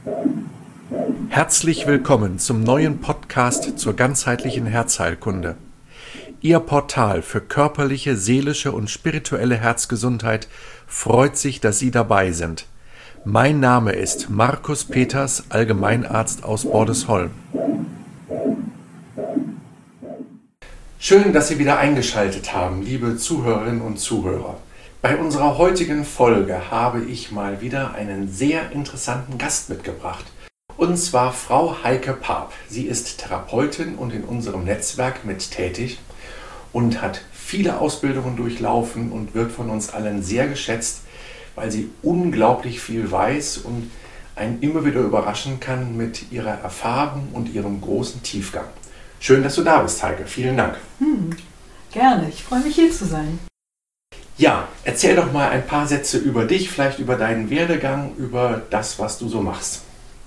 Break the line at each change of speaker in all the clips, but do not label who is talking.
Herzlich willkommen zum neuen Podcast zur ganzheitlichen Herzheilkunde. Ihr Portal für körperliche, seelische und spirituelle Herzgesundheit freut sich, dass Sie dabei sind. Mein Name ist Markus Peters, Allgemeinarzt aus Bordesholm. Schön, dass Sie wieder eingeschaltet haben, liebe Zuhörerinnen und Zuhörer. Bei unserer heutigen Folge habe ich mal wieder einen sehr interessanten Gast mitgebracht. Und zwar Frau Heike Paap. Sie ist Therapeutin und in unserem Netzwerk mit tätig und hat viele Ausbildungen durchlaufen und wird von uns allen sehr geschätzt, weil sie unglaublich viel weiß und einen immer wieder überraschen kann mit ihrer Erfahrung und ihrem großen Tiefgang. Schön, dass du da bist, Heike. Vielen Dank.
Gerne. Ich freue mich, hier zu sein.
Ja, erzähl doch mal ein paar Sätze über dich, vielleicht über deinen Werdegang, über das, was du so machst.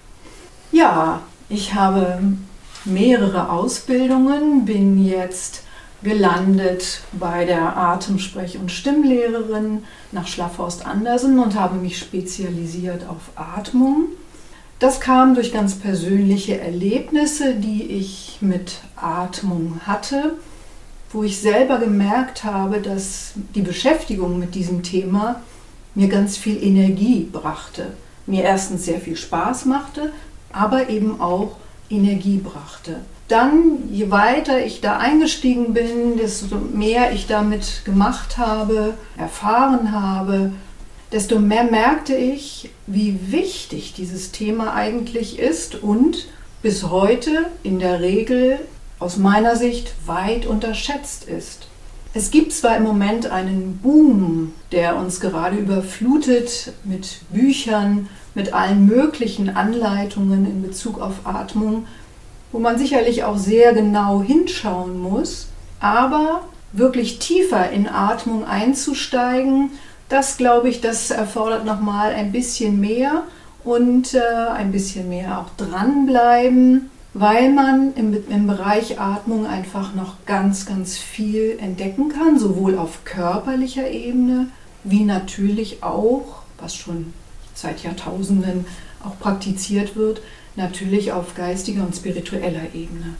Ja, ich habe mehrere Ausbildungen, bin jetzt gelandet bei der Atemsprech- und Stimmlehrerin nach Schlafhorst Andersen und habe mich spezialisiert auf Atmung. Das kam durch ganz persönliche Erlebnisse, die ich mit Atmung hatte, wo ich selber gemerkt habe, dass die Beschäftigung mit diesem Thema mir ganz viel Energie brachte. Mir erstens sehr viel Spaß machte, aber eben auch Energie brachte. Dann, je weiter ich da eingestiegen bin, desto mehr ich damit gemacht habe, erfahren habe, desto mehr merkte ich, wie wichtig dieses Thema eigentlich ist und bis heute in der Regel aus meiner Sicht weit unterschätzt ist. Es gibt zwar im Moment einen Boom, der uns gerade überflutet mit Büchern, mit allen möglichen Anleitungen in Bezug auf Atmung, wo man sicherlich auch sehr genau hinschauen muss, aber wirklich tiefer in Atmung einzusteigen, das glaube ich, das erfordert nochmal ein bisschen mehr und ein bisschen mehr auch dranbleiben, weil man im Bereich Atmung einfach noch ganz, ganz viel entdecken kann, sowohl auf körperlicher Ebene wie natürlich auch, was schon seit Jahrtausenden auch praktiziert wird, natürlich auf geistiger und spiritueller Ebene.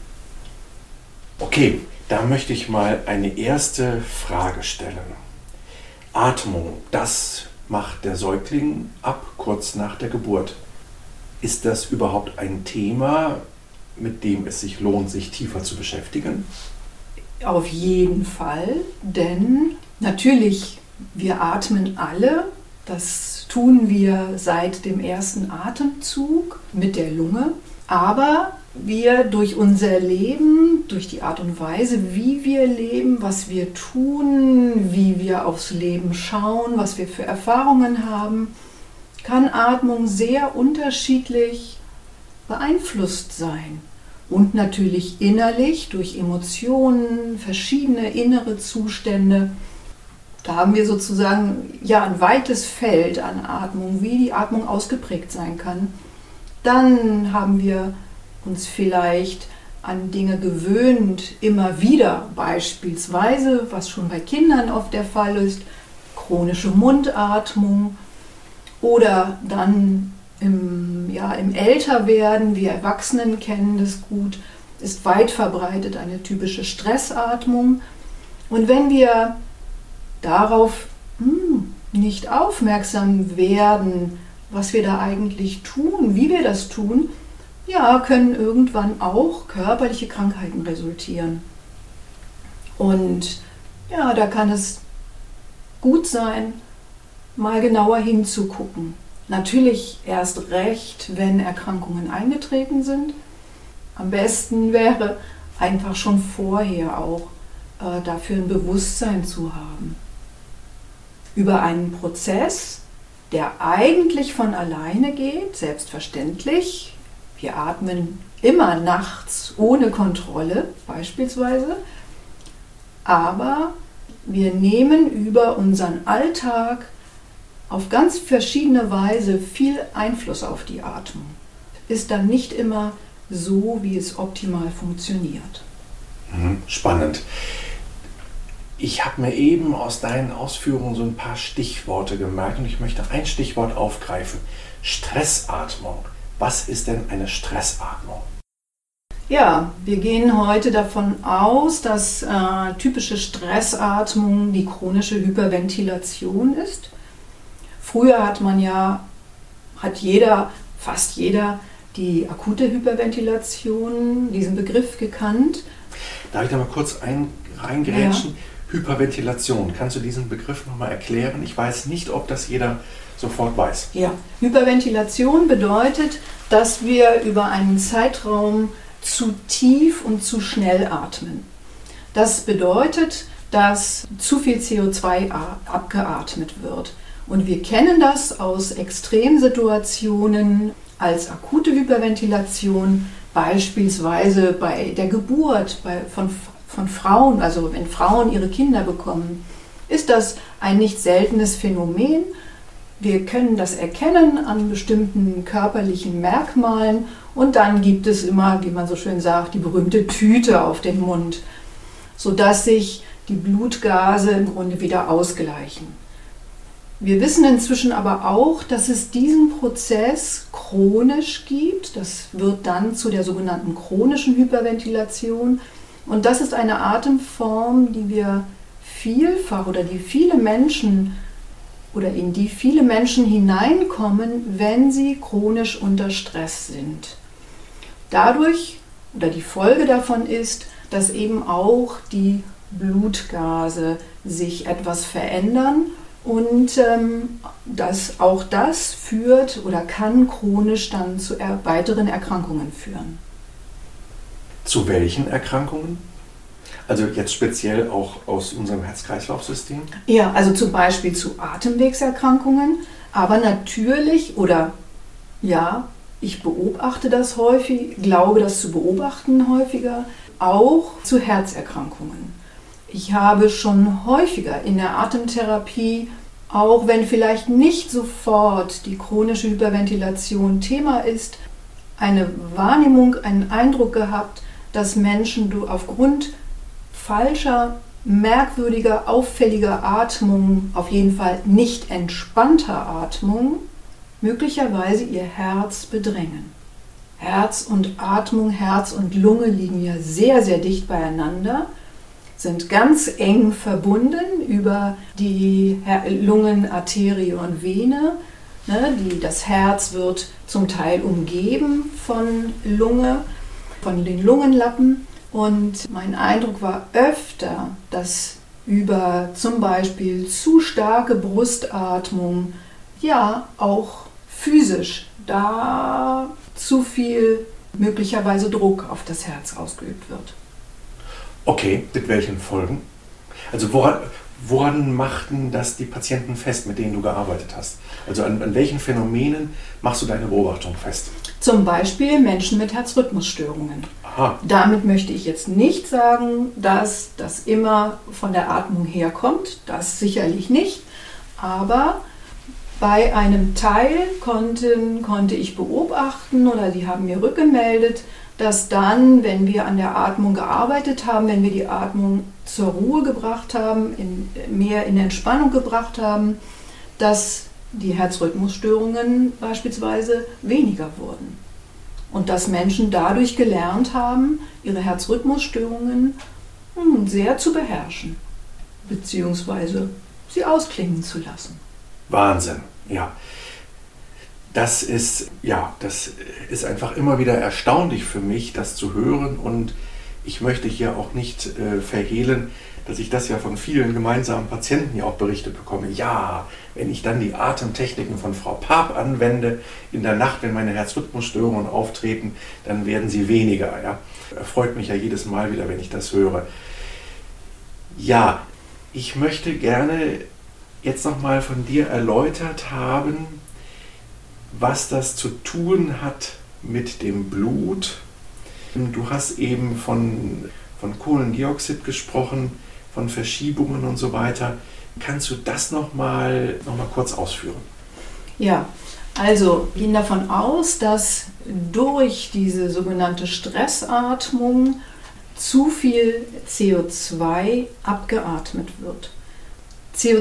Okay, da möchte ich mal eine erste Frage stellen. Atmung, das macht der Säugling ab kurz nach der Geburt. Ist das überhaupt ein Thema, mit dem es sich lohnt, sich tiefer zu beschäftigen?
Auf jeden Fall, denn natürlich, wir atmen alle. Das tun wir seit dem ersten Atemzug mit der Lunge, aber wir durch unser Leben, durch die Art und Weise, wie wir leben, was wir tun, wie wir aufs Leben schauen, was wir für Erfahrungen haben, kann Atmung sehr unterschiedlich beeinflusst sein. Und natürlich innerlich durch Emotionen, verschiedene innere Zustände. Da haben wir sozusagen ja ein weites Feld an Atmung, wie die Atmung ausgeprägt sein kann. Dann haben wir uns vielleicht an Dinge gewöhnt, immer wieder beispielsweise, was schon bei Kindern oft der Fall ist, chronische Mundatmung oder dann im Älterwerden, wir Erwachsenen kennen das gut, ist weit verbreitet eine typische Stressatmung. Und wenn wir darauf nicht aufmerksam werden, was wir da eigentlich tun, wie wir das tun, ja, können irgendwann auch körperliche Krankheiten resultieren. Und ja, da kann es gut sein, mal genauer hinzugucken. Natürlich erst recht, wenn Erkrankungen eingetreten sind. Am besten wäre einfach schon vorher auch dafür ein Bewusstsein zu haben. Über einen Prozess, der eigentlich von alleine geht, selbstverständlich. Wir atmen immer nachts ohne Kontrolle beispielsweise, aber wir nehmen über unseren Alltag auf ganz verschiedene Weise viel Einfluss auf die Atmung. Ist dann nicht immer so, wie es optimal funktioniert.
Spannend. Ich habe mir eben aus deinen Ausführungen so ein paar Stichworte gemerkt und ich möchte ein Stichwort aufgreifen. Stressatmung. Was ist denn eine Stressatmung?
Ja, wir gehen heute davon aus, dass typische Stressatmung die chronische Hyperventilation ist. Früher fast jeder die akute Hyperventilation, diesen Begriff gekannt.
Darf ich da mal kurz reingrätschen?
Ja.
Hyperventilation, kannst du diesen Begriff nochmal erklären? Ich weiß nicht, ob das jeder sofort weiß.
Ja, Hyperventilation bedeutet, dass wir über einen Zeitraum zu tief und zu schnell atmen. Das bedeutet, dass zu viel CO2 abgeatmet wird. Und wir kennen das aus Extremsituationen als akute Hyperventilation, beispielsweise bei der Geburt von Frauen, also wenn Frauen ihre Kinder bekommen, ist das ein nicht seltenes Phänomen. Wir können das erkennen an bestimmten körperlichen Merkmalen und dann gibt es immer, wie man so schön sagt, die berühmte Tüte auf den Mund, sodass sich die Blutgase im Grunde wieder ausgleichen. Wir wissen inzwischen aber auch, dass es diesen Prozess chronisch gibt. Das wird dann zu der sogenannten chronischen Hyperventilation. Und das ist eine Atemform, die wir vielfach oder die viele Menschen oder in die viele Menschen hineinkommen, wenn sie chronisch unter Stress sind. Dadurch oder die Folge davon ist, dass eben auch die Blutgase sich etwas verändern und auch das führt oder kann chronisch dann zu weiteren Erkrankungen führen.
Zu welchen Erkrankungen? Also jetzt speziell auch aus unserem Herz-Kreislauf-System?
Ja, also zum Beispiel zu Atemwegserkrankungen, aber natürlich ich beobachte das häufig, glaube das zu beobachten häufiger, auch zu Herzerkrankungen. Ich habe schon häufiger in der Atemtherapie, auch wenn vielleicht nicht sofort die chronische Hyperventilation Thema ist, eine Wahrnehmung, einen Eindruck gehabt, dass Menschen aufgrund falscher, merkwürdiger, auffälliger Atmung, auf jeden Fall nicht entspannter Atmung, möglicherweise ihr Herz bedrängen. Herz und Atmung, Herz und Lunge liegen ja sehr, sehr dicht beieinander, sind ganz eng verbunden über die Lungenarterie und Vene. Das Herz wird zum Teil umgeben von den Lungenlappen. Und mein Eindruck war öfter, dass über zum Beispiel zu starke Brustatmung, ja auch physisch, da zu viel möglicherweise Druck auf das Herz ausgeübt wird.
Okay, mit welchen Folgen? Also woran machten das die Patienten fest, mit denen du gearbeitet hast? Also an welchen Phänomenen machst du deine Beobachtung fest?
Zum Beispiel Menschen mit Herzrhythmusstörungen.
Aha.
Damit möchte ich jetzt nicht sagen, dass das immer von der Atmung herkommt, das sicherlich nicht, aber bei einem Teil konnte ich beobachten oder die haben mir rückgemeldet, dass dann, wenn wir an der Atmung gearbeitet haben, wenn wir die Atmung zur Ruhe gebracht haben, mehr in Entspannung gebracht haben, dass die Herzrhythmusstörungen beispielsweise weniger wurden. Und dass Menschen dadurch gelernt haben, ihre Herzrhythmusstörungen sehr zu beherrschen, beziehungsweise sie ausklingen zu lassen.
Wahnsinn, ja. Das ist einfach immer wieder erstaunlich für mich, das zu hören. Und ich möchte hier auch nicht verhehlen, dass ich das ja von vielen gemeinsamen Patienten ja auch berichtet bekomme. Ja, wenn ich dann die Atemtechniken von Frau Paap anwende, in der Nacht, wenn meine Herzrhythmusstörungen auftreten, dann werden sie weniger. Ja? Erfreut mich ja jedes Mal wieder, wenn ich das höre. Ja, ich möchte gerne jetzt nochmal von dir erläutert haben, was das zu tun hat mit dem Blut. Du hast eben von Kohlendioxid gesprochen, von Verschiebungen und so weiter. Kannst du das noch mal kurz ausführen?
Ja, also wir gehen davon aus, dass durch diese sogenannte Stressatmung zu viel CO2 abgeatmet wird.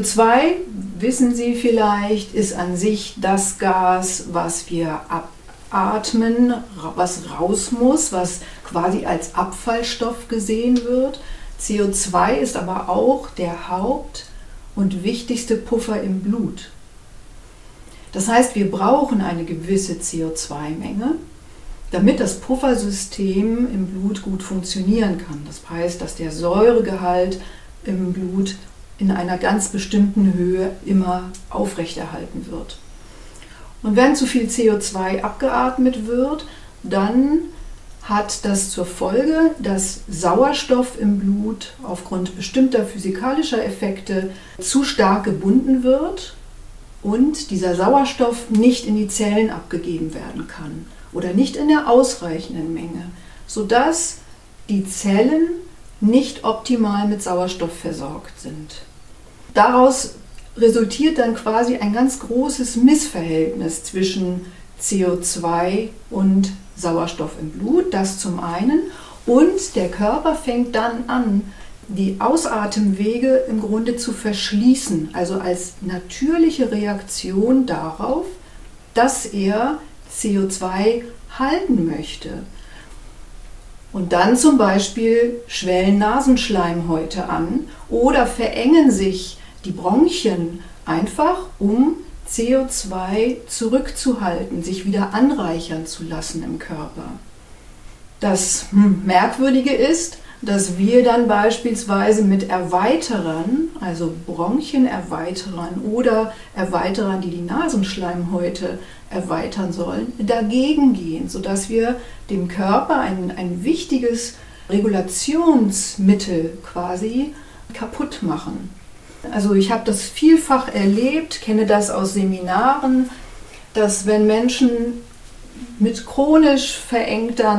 CO2, wissen Sie vielleicht, ist an sich das Gas, was wir ausatmen, was raus muss, was quasi als Abfallstoff gesehen wird. CO2 ist aber auch der Haupt- und wichtigste Puffer im Blut. Das heißt, wir brauchen eine gewisse CO2-Menge, damit das Puffersystem im Blut gut funktionieren kann. Das heißt, dass der Säuregehalt im Blut in einer ganz bestimmten Höhe immer aufrechterhalten wird. Und wenn zu viel CO2 abgeatmet wird, dann hat das zur Folge, dass Sauerstoff im Blut aufgrund bestimmter physikalischer Effekte zu stark gebunden wird und dieser Sauerstoff nicht in die Zellen abgegeben werden kann oder nicht in der ausreichenden Menge, sodass die Zellen nicht optimal mit Sauerstoff versorgt sind. Daraus resultiert dann quasi ein ganz großes Missverhältnis zwischen CO2 und Sauerstoff im Blut, das zum einen, und der Körper fängt dann an, die Ausatemwege im Grunde zu verschließen, also als natürliche Reaktion darauf, dass er CO2 halten möchte. Und dann zum Beispiel schwellen Nasenschleimhäute an oder verengen sich die Bronchien einfach, um CO2 zurückzuhalten, sich wieder anreichern zu lassen im Körper. Das Merkwürdige ist, dass wir dann beispielsweise mit Erweiterern, also Bronchienerweiterern oder Erweiterern, die die Nasenschleimhäute erweitern sollen, dagegen gehen, sodass wir dem Körper ein wichtiges Regulationsmittel quasi kaputt machen. Also ich habe das vielfach erlebt, kenne das aus Seminaren, dass wenn Menschen mit chronisch verengter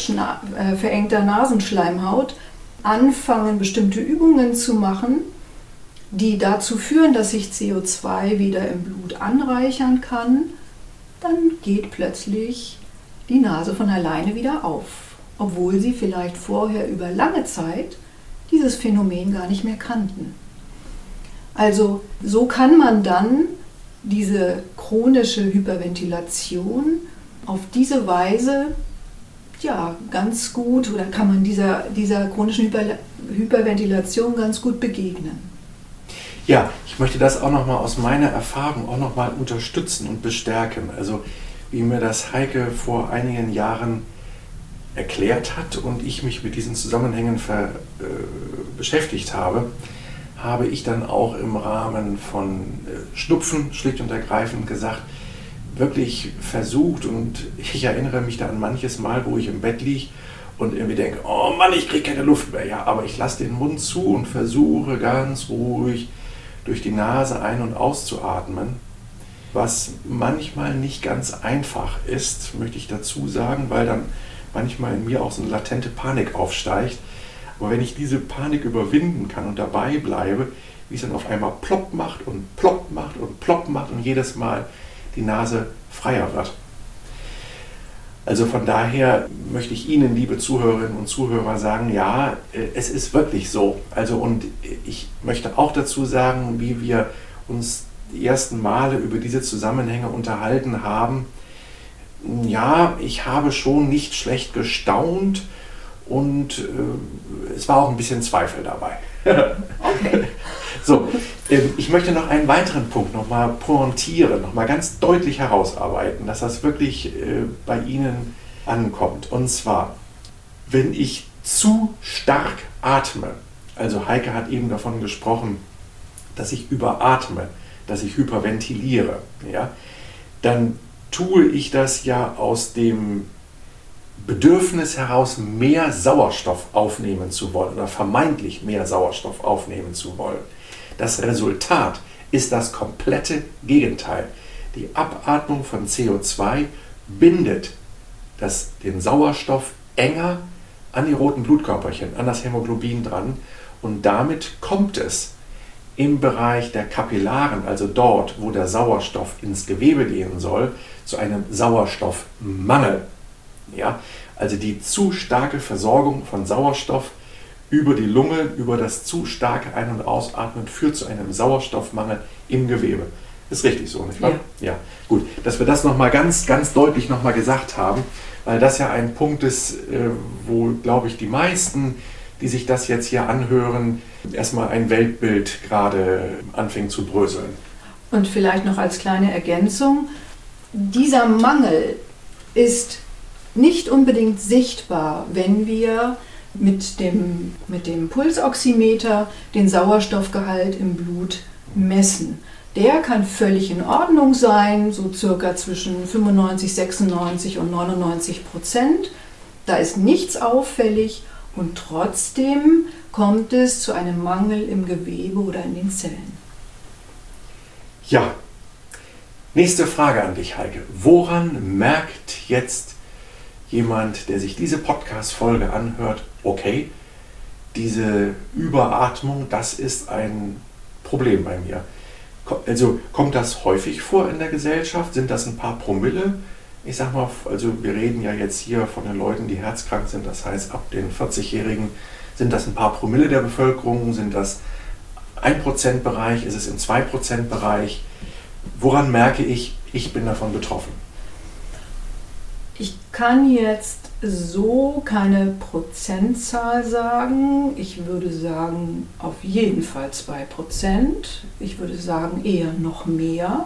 Nasenschleimhaut anfangen, bestimmte Übungen zu machen, die dazu führen, dass sich CO2 wieder im Blut anreichern kann, dann geht plötzlich die Nase von alleine wieder auf, obwohl sie vielleicht vorher über lange Zeit dieses Phänomen gar nicht mehr kannten. Also so kann man dann diese chronische Hyperventilation auf diese Weise ganz gut, oder kann man dieser chronischen Hyperventilation ganz gut begegnen.
Ja, ich möchte das auch nochmal aus meiner Erfahrung auch nochmal unterstützen und bestärken. Also wie mir das Heike vor einigen Jahren erklärt hat und ich mich mit diesen Zusammenhängen beschäftigt habe, habe ich dann auch im Rahmen von Schnupfen schlicht und ergreifend gesagt, wirklich versucht, und ich erinnere mich da an manches Mal, wo ich im Bett liege und irgendwie denke, oh Mann, ich kriege keine Luft mehr. Ja, aber ich lasse den Mund zu und versuche ganz ruhig durch die Nase ein- und auszuatmen, was manchmal nicht ganz einfach ist, möchte ich dazu sagen, weil dann manchmal in mir auch so eine latente Panik aufsteigt. Aber wenn ich diese Panik überwinden kann und dabei bleibe, wie es dann auf einmal plopp macht und plopp macht und plopp macht und jedes Mal die Nase freier wird. Also von daher möchte ich Ihnen, liebe Zuhörerinnen und Zuhörer, sagen, ja, es ist wirklich so. Also und ich möchte auch dazu sagen, wie wir uns die ersten Male über diese Zusammenhänge unterhalten haben. Ja, ich habe schon nicht schlecht gestaunt. Und es war auch ein bisschen Zweifel dabei.
Okay.
So, ich möchte noch einen weiteren Punkt nochmal pointieren, nochmal ganz deutlich herausarbeiten, dass das wirklich bei Ihnen ankommt. Und zwar, wenn ich zu stark atme, also Heike hat eben davon gesprochen, dass ich überatme, dass ich hyperventiliere, ja, dann tue ich das ja aus dem Bedürfnis heraus, mehr Sauerstoff aufnehmen zu wollen oder vermeintlich mehr Sauerstoff aufnehmen zu wollen. Das Resultat ist das komplette Gegenteil. Die Abatmung von CO2 bindet den Sauerstoff enger an die roten Blutkörperchen, an das Hämoglobin dran, und damit kommt es im Bereich der Kapillaren, also dort, wo der Sauerstoff ins Gewebe gehen soll, zu einem Sauerstoffmangel. Ja, also die zu starke Versorgung von Sauerstoff über die Lunge, über das zu starke Ein- und Ausatmen führt zu einem Sauerstoffmangel im Gewebe. Ist richtig so, nicht wahr? Ja. Gut, dass wir das nochmal ganz, ganz deutlich nochmal gesagt haben, weil das ja ein Punkt ist, wo, glaube ich, die meisten, die sich das jetzt hier anhören, erstmal ein Weltbild gerade anfängt zu bröseln.
Und vielleicht noch als kleine Ergänzung, dieser Mangel ist nicht unbedingt sichtbar, wenn wir mit dem Pulsoximeter den Sauerstoffgehalt im Blut messen. Der kann völlig in Ordnung sein, so circa zwischen 95, 96 und 99%. Da ist nichts auffällig und trotzdem kommt es zu einem Mangel im Gewebe oder in den Zellen.
Ja, nächste Frage an dich, Heike. Woran merkt jetzt jemand, der sich diese Podcast-Folge anhört, okay, diese Überatmung, das ist ein Problem bei mir? Also kommt das häufig vor in der Gesellschaft? Sind das ein paar Promille? Ich sag mal, also wir reden ja jetzt hier von den Leuten, die herzkrank sind, das heißt ab den 40-Jährigen, sind das ein paar Promille der Bevölkerung? Sind das 1%-Bereich? Ist es im 2%-Bereich? Woran merke ich, ich bin davon betroffen?
Ich kann jetzt so keine Prozentzahl sagen. Ich würde sagen, auf jeden Fall 2%. Ich würde sagen, eher noch mehr.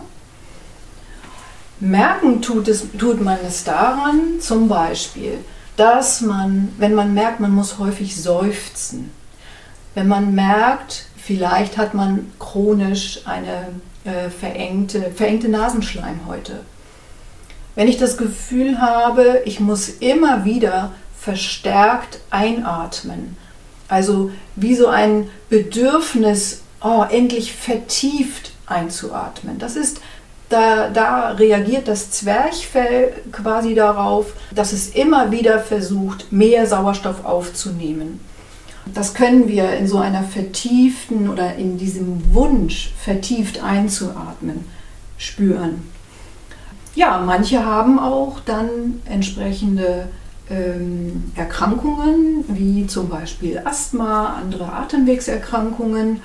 Merken tut man es daran, zum Beispiel, dass man, wenn man merkt, man muss häufig seufzen, wenn man merkt, vielleicht hat man chronisch eine verengte Nasenschleimhäute. Wenn ich das Gefühl habe, ich muss immer wieder verstärkt einatmen, also wie so ein Bedürfnis, endlich vertieft einzuatmen. Das ist, da reagiert das Zwerchfell quasi darauf, dass es immer wieder versucht, mehr Sauerstoff aufzunehmen. Das können wir in so einer vertieften oder in diesem Wunsch, vertieft einzuatmen, spüren. Ja, manche haben auch dann entsprechende Erkrankungen, wie zum Beispiel Asthma, andere Atemwegserkrankungen.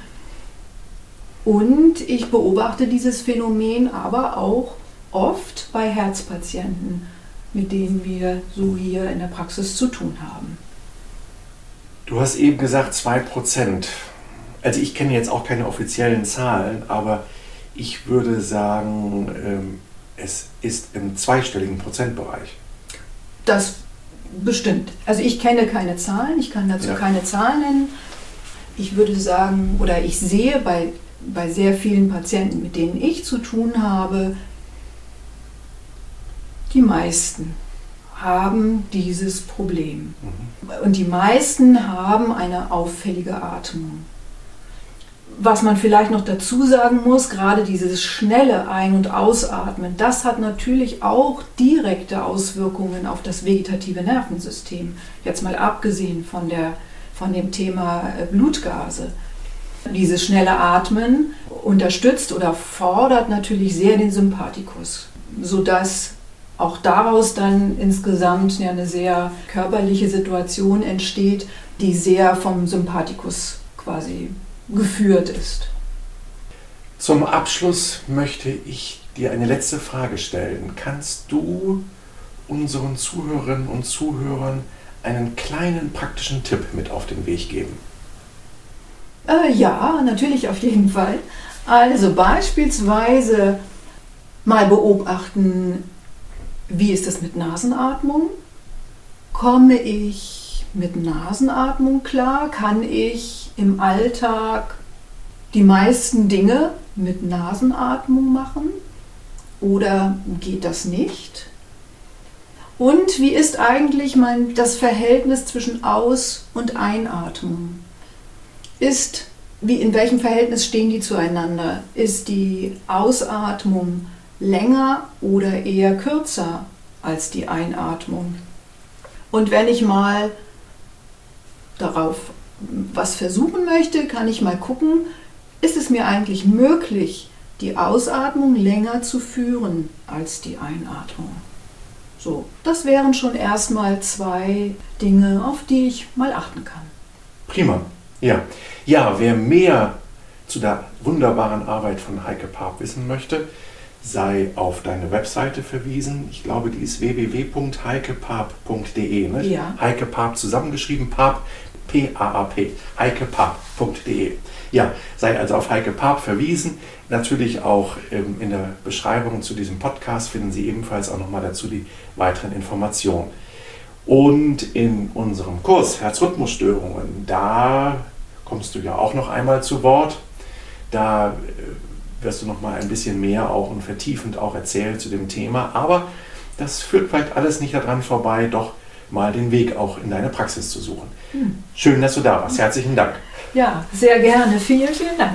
Und ich beobachte dieses Phänomen aber auch oft bei Herzpatienten, mit denen wir so hier in der Praxis zu tun haben.
Du hast eben gesagt 2%. Also ich kenne jetzt auch keine offiziellen Zahlen, aber ich würde sagen, es ist im zweistelligen Prozentbereich.
Das bestimmt. Also ich kenne keine Zahlen, ich kann dazu keine Zahlen nennen. Ich würde sagen, oder ich sehe bei sehr vielen Patienten, mit denen ich zu tun habe, die meisten haben dieses Problem. Und die meisten haben eine auffällige Atmung. Was man vielleicht noch dazu sagen muss, gerade dieses schnelle Ein- und Ausatmen, das hat natürlich auch direkte Auswirkungen auf das vegetative Nervensystem. Jetzt mal abgesehen von dem Thema Blutgase. Dieses schnelle Atmen unterstützt oder fordert natürlich sehr den Sympathikus, sodass auch daraus dann insgesamt eine sehr körperliche Situation entsteht, die sehr vom Sympathikus quasi geführt ist.
Zum Abschluss möchte ich dir eine letzte Frage stellen. Kannst du unseren Zuhörerinnen und Zuhörern einen kleinen praktischen Tipp mit auf den Weg geben?
Ja, natürlich auf jeden Fall. Also beispielsweise mal beobachten, wie ist es mit Nasenatmung? Komme ich mit Nasenatmung klar? Kann ich im Alltag die meisten Dinge mit Nasenatmung machen? Oder geht das nicht? Und wie ist eigentlich das Verhältnis zwischen Aus- und Einatmung? In welchem Verhältnis stehen die zueinander? Ist die Ausatmung länger oder eher kürzer als die Einatmung? Und wenn ich mal darauf was versuchen möchte, kann ich mal gucken, ist es mir eigentlich möglich, die Ausatmung länger zu führen als die Einatmung? So, das wären schon erstmal 2 Dinge, auf die ich mal achten kann.
Prima. Ja, wer mehr zu der wunderbaren Arbeit von Heike Paap wissen möchte, sei auf deine Webseite verwiesen. Ich glaube, die ist www.heikepaap.de. Ne?
Ja.
Heike Paap zusammengeschrieben, Paap, P-A-A-P, heikepaap.de. Ja, sei also auf Heike Paap verwiesen. Natürlich auch in der Beschreibung zu diesem Podcast finden Sie ebenfalls auch nochmal dazu die weiteren Informationen. Und in unserem Kurs Herzrhythmusstörungen, da kommst du ja auch noch einmal zu Wort. Da wirst du noch mal ein bisschen mehr auch und vertiefend auch erzählen zu dem Thema. Aber das führt vielleicht alles nicht daran vorbei, doch mal den Weg auch in deine Praxis zu suchen. Schön, dass du da warst. Herzlichen Dank.
Ja, sehr gerne. Vielen, vielen Dank.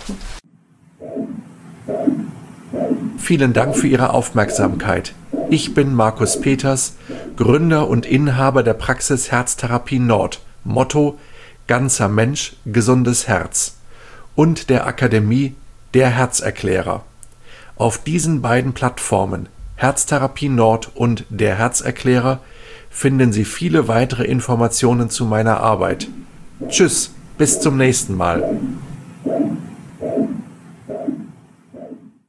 Vielen Dank für Ihre Aufmerksamkeit. Ich bin Markus Peters, Gründer und Inhaber der Praxis Herztherapie Nord. Motto: ganzer Mensch, gesundes Herz. Und der Akademie Der Herzerklärer. Auf diesen beiden Plattformen, Herztherapie Nord und Der Herzerklärer, finden Sie viele weitere Informationen zu meiner Arbeit. Tschüss, bis zum nächsten Mal.